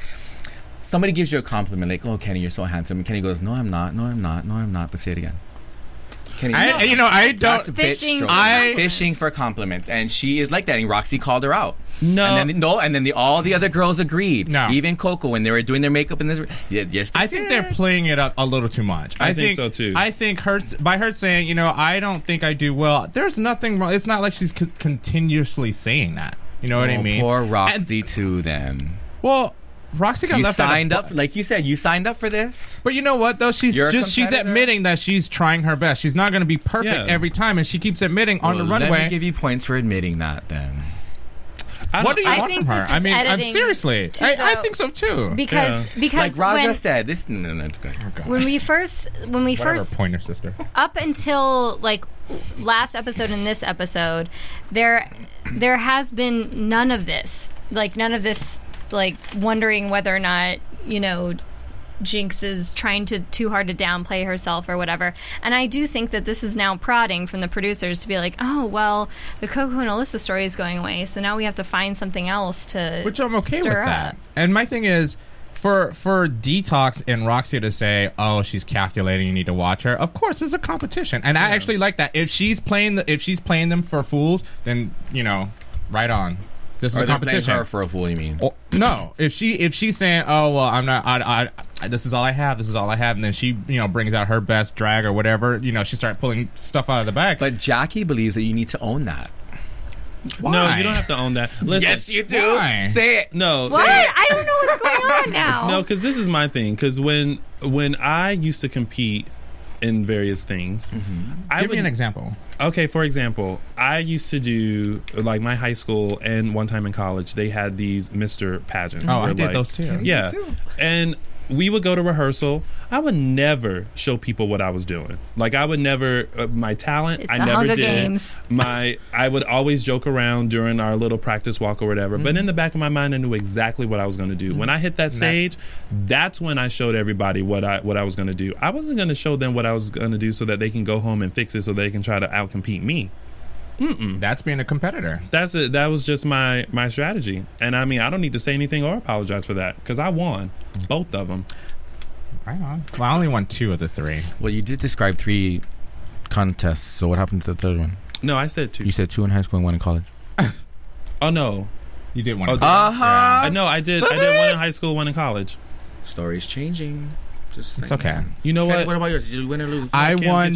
gives you a compliment, like, "Oh, Kenny, you're so handsome," and Kenny goes, "No, I'm not. No, I'm not. No, I'm not." But say it again. Kenny, I don't. That's bitch stroking. Fishing for compliments, and she is like that. And Roxy called her out. And then all the other girls agreed. No, even Coco when they were doing their makeup in this. Yes, I think they're playing it up a little too much. I think so too. I think by her saying, I don't think I do well. There's nothing wrong. It's not like she's continuously saying that. You know what I mean? Poor Roxy too. Then. Well. Roxy got left signed up, like you said. You signed up for this, but you know what? Though she's admitting that she's trying her best. She's not going to be perfect every time, and she keeps admitting on the runway. Let me give you points for admitting that. Then, what do you want from her? I mean, I'm seriously. I think so too. Because like Raja said, this. No, it's good. When we first pointer sister. Up until like last episode and this episode, there has been none of this. Like none of this. Like wondering whether or not Jinx is trying too hard to downplay herself or whatever. And I do think that this is now prodding from the producers to be like, oh well, the Coco and Alyssa story is going away, so now we have to find something else to which I'm okay with stir that. up. And my thing is for Detox and Roxy to say, oh, she's calculating, you need to watch her. Of course, it's a competition, and I actually like that. If she's playing them for fools, then right on. This is a competition. Playing her for a fool, you mean? No, if she's saying, "Oh well, I'm not. I this is all I have. This is all I have," and then she, brings out her best drag or whatever, she starts pulling stuff out of the bag. But Jackie believes that you need to own that. Why? No, you don't have to own that. Listen, yes, you do. Why? Say it. No. What? I don't know what's going on now. No, because this is my thing. Because when I used to compete in various things, Give me an example. Okay, for example, I used to do, like, my high school and one time in college, they had these Mr. pageants. Oh, I did those too. Yeah. And we would go to rehearsal. I would never show people what I was doing. Like, I would never, my talent, it's I the never Hunger did. Games. I would always joke around during our little practice walk or whatever. But in the back of my mind, I knew exactly what I was going to do. When I hit that stage, that's when I showed everybody what I was going to do. I wasn't going to show them what I was going to do so that they can go home and fix it so they can try to outcompete me. That's being a competitor. That's it. That was just my strategy. And I mean, I don't need to say anything or apologize for that because I won both of them. Right on. Well, I only won 2 of the 3. Well, you did describe 3 contests. So what happened to the third one? No, I said 2. You said 2 in high school and 1 in college. Oh no, you did 1. Oh, yeah. No, I did. I did 1 in high school, 1 in college. Story's changing. It's okay. You know what? What about yours? Did you win or lose? I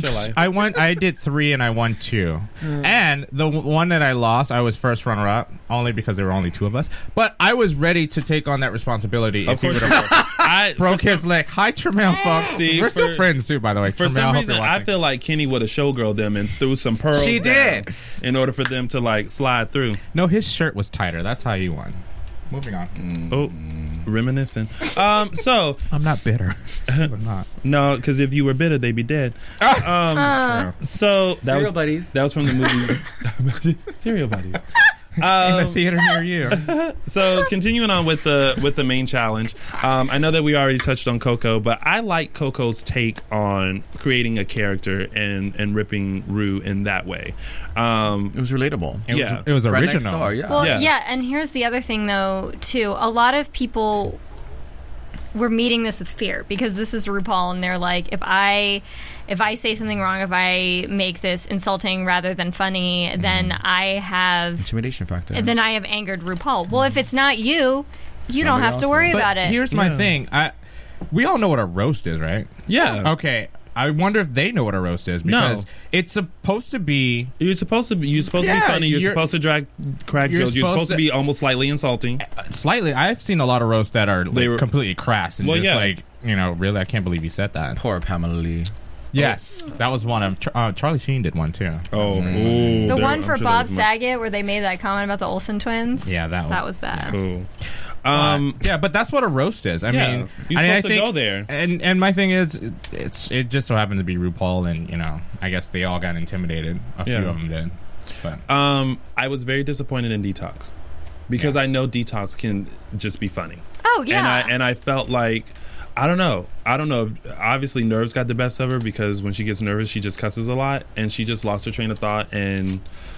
did 3 and I won 2. And the one that I lost, I was first runner up, only because there were only 2 of us. But I was ready to take on that responsibility if he would have broke his leg. Hi, Tramiel, folks. We're still friends too, by the way. For some reason, I feel like Kenny would have showgirled them and threw some pearls. She did, in order for them to like slide through. No, his shirt was tighter. That's how you won. Moving on. Oh, reminiscing. So I'm not bitter. I'm not. No, because if you were bitter, they'd be dead. So that Serial was Buddies. That was from the movie Serial Buddies. in a theater near you. So continuing on with the main challenge, I know that we already touched on Coco, but I like Coco's take on creating a character and ripping Rue in that way. It was relatable. It was Right next original. door, yeah. Well, yeah, and here's the other thing, though, too. A lot of people were meeting this with fear because this is RuPaul, and they're like, if I say something wrong, if I make this insulting rather than funny, then I have Intimidation factor. then I have angered RuPaul. Well, if it's not you, you don't have to worry about it. Here's my thing. We all know what a roast is, right? Yeah. Okay. I wonder if they know what a roast is because it's supposed to be. You're supposed to be funny. You're supposed to crack jokes. You're supposed to be almost slightly insulting. Slightly. I've seen a lot of roasts that are completely crass and really, I can't believe you said that. Poor Pamela Lee. Yes, that was one of Charlie Sheen did one too. The one for Bob Saget where they made that comment about the Olsen twins. Yeah, that was bad. Ooh. But that's what a roast is. I mean, you're supposed to go there. And my thing is, it just so happened to be RuPaul, and I guess they all got intimidated. A few of them did. But I was very disappointed in Detox because I know Detox can just be funny. Oh yeah, and I felt like. I don't know. Obviously, nerves got the best of her because when she gets nervous, she just cusses a lot, and she just lost her train of thought. And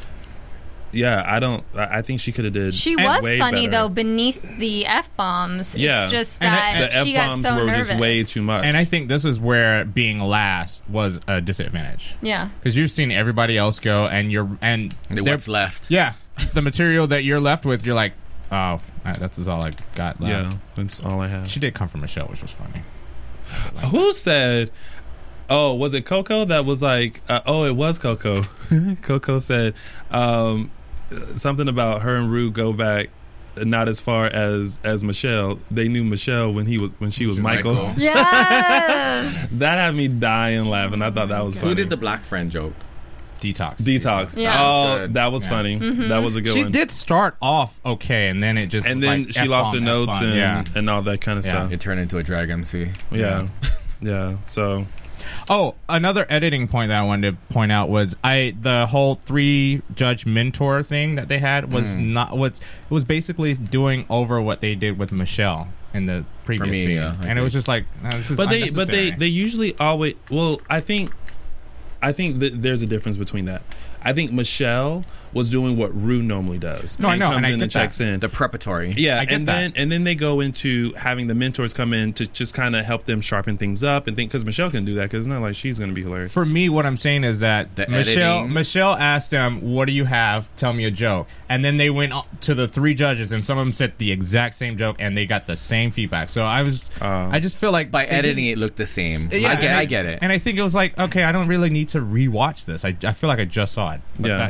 I think she could have did. She was funny better. though beneath the F-bombs. Yeah, it's just that the she got F-bombs so were nervous. just way too much. And I think this is where being last was a disadvantage. Yeah, because you've seen everybody else go, and what's left. Yeah, the material that you're left with, you're like, oh, that's all I got left. Yeah, that's all I have. She did come from Michelle, which was funny. Who said? Oh, was it Coco that was like? It was Coco. Coco said something about her and Rue go back not as far as Michelle. They knew Michelle when she was Michael. Yes, that had me dying laughing. I thought that was funny. Who did the black friend joke? Detox. Yeah. Oh, that was funny. Mm-hmm. That was a good one. She did start off okay, and then it just she lost her notes and all that kind of stuff. It turned into a drag MC. Yeah. So, another editing point that I wanted to point out was the whole 3-judge mentor thing that they had was it was basically doing over what they did with Michelle in the previous scene, and it was just like, this is unnecessary. they usually always. Well, I think that there's a difference between that. I think Michelle was doing what Rue normally does. No, I know, comes and I in get and checks in. The preparatory. Yeah, I get that. And then they go into having the mentors come in to just kind of help them sharpen things up and think, because Michelle can do that, because it's not like she's going to be hilarious. For me, what I'm saying is that Michelle asked them, "What do you have? Tell me a joke." And then they went to the 3 judges, and some of them said the exact same joke, and they got the same feedback. So I just feel like by editing it looked the same. Yeah, I get it. And I think it was like, okay, I don't really need to rewatch this. I feel like I just saw it. But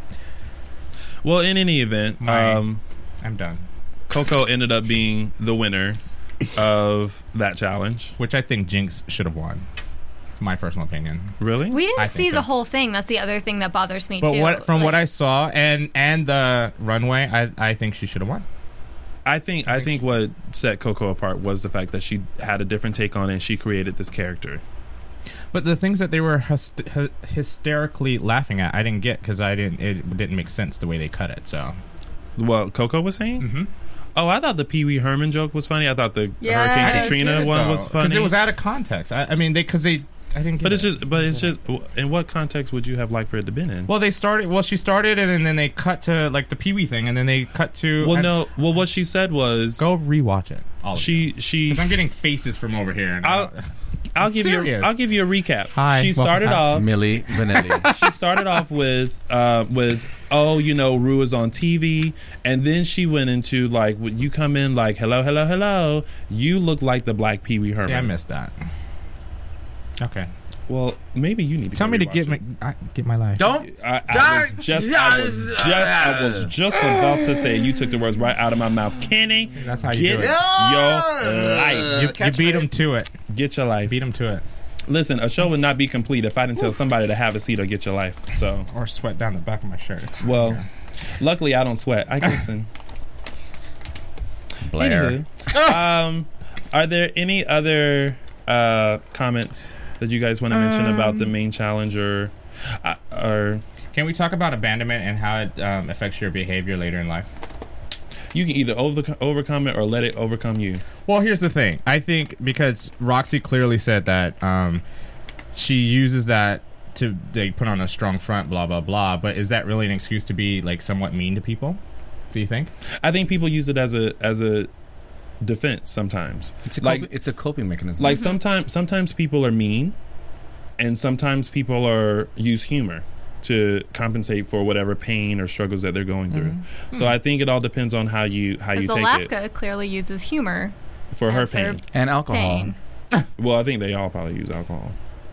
Well, in any event, I'm done. Coco ended up being the winner of that challenge, which I think Jinx should have won. My personal opinion. Really? We didn't see the whole thing. That's the other thing that bothers me too. But what I saw and the runway, I think she should have won. I think what set Coco apart was the fact that she had a different take on it and she created this character. But the things that they were hysterically laughing at, I didn't get because it didn't make sense the way they cut it. So, what Coco was saying? Mm-hmm. Oh, I thought the Pee Wee Herman joke was funny. I thought the Hurricane Katrina one was funny because it was out of context. I didn't get it. But it's just. In what context would you have liked for it to been in? Well, she started, and then they cut to like the Pee Wee thing, and then they cut to. Well, what she said was, go rewatch it. Because I'm getting faces from over here. I'll give you a recap. Hi, she started off Milli Vanilli. She started off with Rue is on TV, and then she went into like, when you come in like hello, you look like the black Pee Wee Herman. See, I missed that. Okay. Well, maybe you need to tell me to get my life. Don't. I was just about to say, you took the words right out of my mouth, Kenny. That's how you do it. Your life. You beat him to it. Get your life. Beat him to it. Listen, a show would not be complete if I didn't tell somebody to have a seat or get your life. So or sweat down the back of my shirt. Well, luckily I don't sweat. I listen. Blair. Anywho, are there any other comments that you guys want to mention about the main challenge or Can we talk about abandonment and how it affects your behavior later in life? You can either overcome it or let it overcome you. Well, here's the thing. I think because Roxy clearly said that she uses that to put on a strong front, blah, blah, blah. But is that really an excuse to be like somewhat mean to people? Do you think? I think people use it as a defense sometimes. It's a coping mechanism. Like sometimes people are mean, and sometimes people use humor to compensate for whatever pain or struggles that they're going through. So I think it all depends on how you take Alaska it. clearly uses humor For her pain. And alcohol. Well, I think they all probably use alcohol.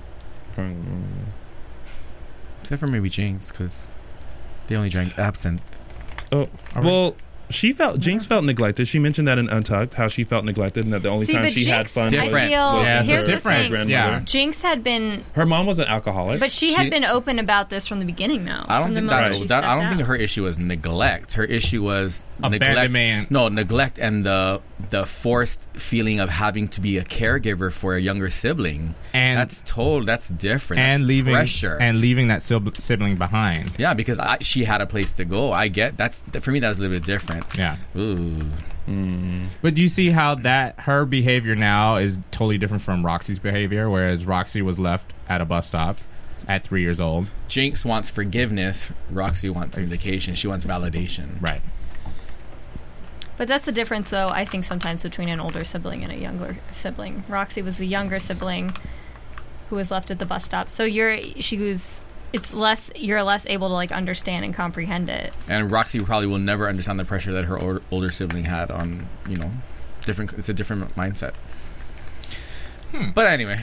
Except for maybe Jinx, because they only drank absinthe. Oh, well, Jinx felt neglected. She mentioned that in Untucked, how she felt neglected and that the only time she had fun I feel, here's the thing. Grandmother. Jinx had been... Her mom was an alcoholic. But she had been open about this from the beginning, though. I don't think her issue was neglect. Her issue was abandonment. Neglect and the forced feeling of having to be a caregiver for a younger sibling. And that's different. And that's leaving pressure. And leaving that sibling behind. Yeah, because she had a place to go. I get for me that's a little bit different. Yeah. Ooh. But do you see how her behavior now is totally different from Roxy's behavior, whereas Roxy was left at a bus stop at 3 years old. Jinx wants forgiveness. Roxy wants vindication. She wants validation. Right. But that's the difference, though, I think, sometimes between an older sibling and a younger sibling. Roxy was the younger sibling who was left at the bus stop. So you're less able to like understand and comprehend it. And Roxy probably will never understand the pressure that her older sibling had on, different. It's a different mindset. But anyway.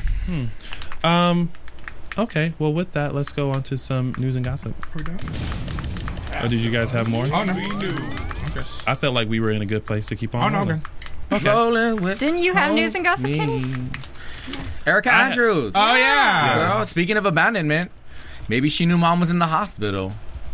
Okay, well, with that, let's go on to some news and gossip. We're done. Oh, did you guys have more? Oh, no. I felt like we were in a good place to keep on. Oh, no. Okay. Didn't you have news and gossip, Kenny? Erica Andrews. Oh, yeah. Girl, speaking of abandonment, maybe she knew mom was in the hospital.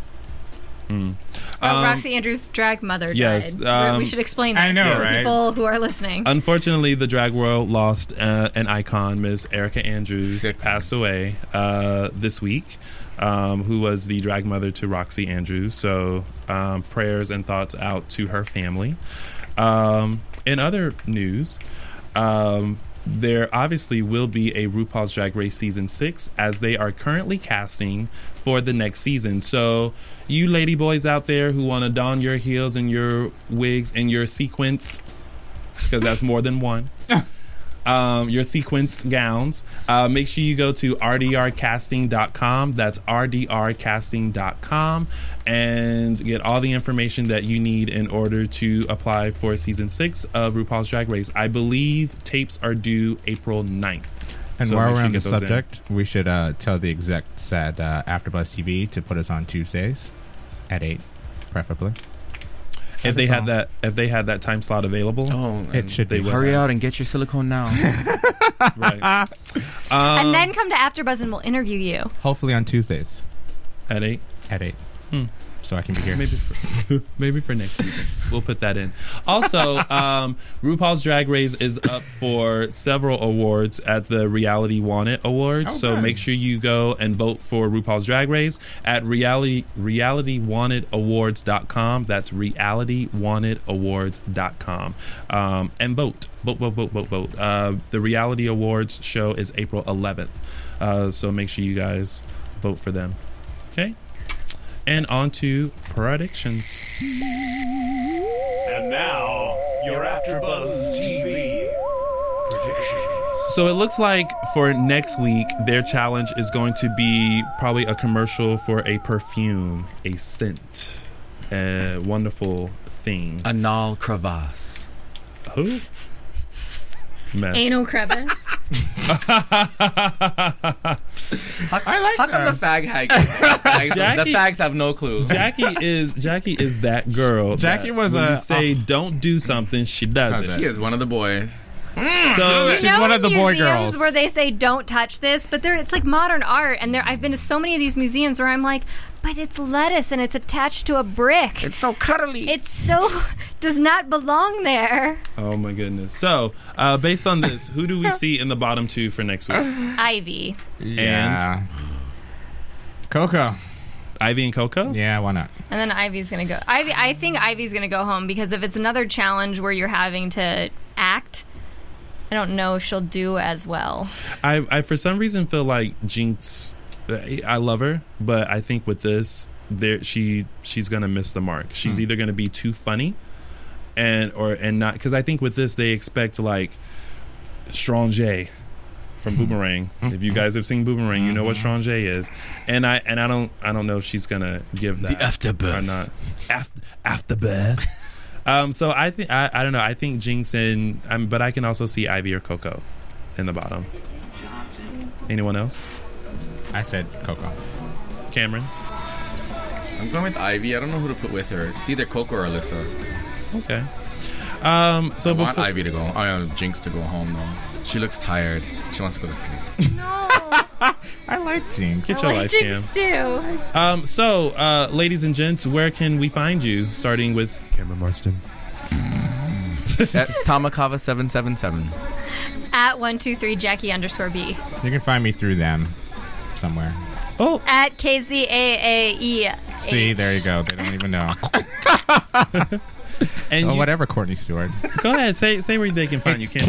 Roxy Andrews' drag mother yes, died. We should explain that to people who are listening. Unfortunately, the drag world lost an icon. Miss Erica Andrews passed away this week, who was the drag mother to Roxy Andrews. So prayers and thoughts out to her family. In other news, there obviously will be a RuPaul's Drag Race Season 6 as they are currently casting for the next season. So you lady boys out there who want to don your heels and your wigs and your sequenced, because that's more than one, your sequenced gowns, make sure you go to rdrcasting.com. That's rdrcasting.com and get all the information that you need in order to apply for Season 6 of RuPaul's Drag Race. I believe tapes are due April 9th. And so while we're on the subject, we should tell the execs at AfterBuzz TV to put us on Tuesdays at 8, preferably. If they had that time slot available, it should be. Hurry out and get your silicone now. Right. And then come to AfterBuzz and we'll interview you. Hopefully on Tuesdays at 8. At 8. So I can be here. Maybe for next season. We'll put that in. Also, RuPaul's Drag Race is up for several awards at the Reality Wanted Awards. So make sure you go and vote for RuPaul's Drag Race at realitywantedAwards.com. That's realitywantedAwards.com. And vote. Vote. The Reality Awards show is April 11th. So make sure you guys vote for them. Okay? And on to predictions. And now, your AfterBuzz TV predictions. So it looks like for next week, their challenge is going to be probably a commercial for a perfume, a scent, a wonderful thing. Anal crevasse. Who? Mess. Anal crevice. How come the fag hag? The fags have no clue. Jackie is that girl. Jackie was when you say don't do something, she does it. She is one of the boys. So she's one of the boy girls where they say don't touch this, but it's like modern art, and I've been to so many of these museums where I'm like, but it's lettuce and it's attached to a brick. It's so cuddly. It does not belong there. Oh my goodness. So based on this, who do we see in the bottom two for next week? Ivy. And Coco. Ivy and Coco? Yeah, why not? And then Ivy's going to go. I think Ivy's going to go home because if it's another challenge where you're having to act, I don't know if she'll do as well. I for some reason feel like Jinx, I love her, but I think with this, she's going to miss the mark. She's either going to be too funny and not, because I think with this they expect like Strong J from Boomerang. If you guys have seen Boomerang, you know what Strong J is, and I don't know if she's gonna give that the afterbirth or not. Afterbirth. So I think I don't know. I think Jinx and but I can also see Ivy or Coco in the bottom. Anyone else? I said Coco. Cameron. I'm going with Ivy. I don't know who to put with her. It's either Coco or Alyssa. Okay. So I want Ivy to go. I want Jinx to go home though. She looks tired. She wants to go to sleep. No. I like Jinx. Get your I like life, Jinx Cam. too. So, ladies and gents, where can we find you? Starting with Cameron Marston. At Tamakava777. At 123 Jackie_B. You can find me through them somewhere. Oh. At KZAAE. See, there you go. They don't even know. And whatever, Courtney Stewart. Go ahead, say where they can find it's you, Cam.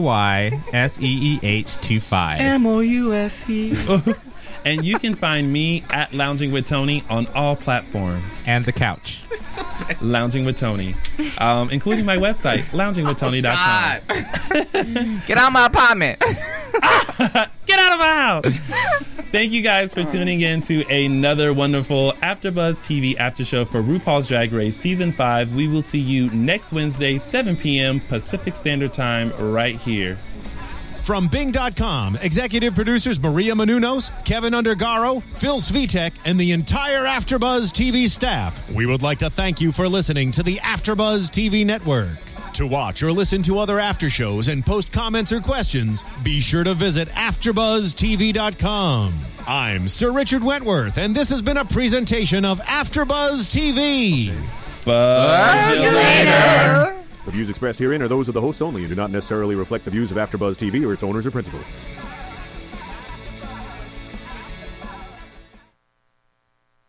KAYSEEH25. MOUSE. And you can find me at Lounging with Tony on all platforms. And the couch. Lounging with Tony. Including my website, loungingwithtony.com. Get out of my apartment. Get out of my house. Thank you guys for tuning in to another wonderful AfterBuzz TV after show for RuPaul's Drag Race Season 5. We will see you next Wednesday, 7 p.m. Pacific Standard Time, right here. From Bing.com, executive producers Maria Menounos, Kevin Undergaro, Phil Svitek, and the entire AfterBuzz TV staff, we would like to thank you for listening to the AfterBuzz TV network. To watch or listen to other after shows and post comments or questions, be sure to visit AfterBuzzTV.com. I'm Sir Richard Wentworth, and this has been a presentation of AfterBuzz TV. Buzz you later. The views expressed herein are those of the hosts only and do not necessarily reflect the views of AfterBuzz TV or its owners or principals.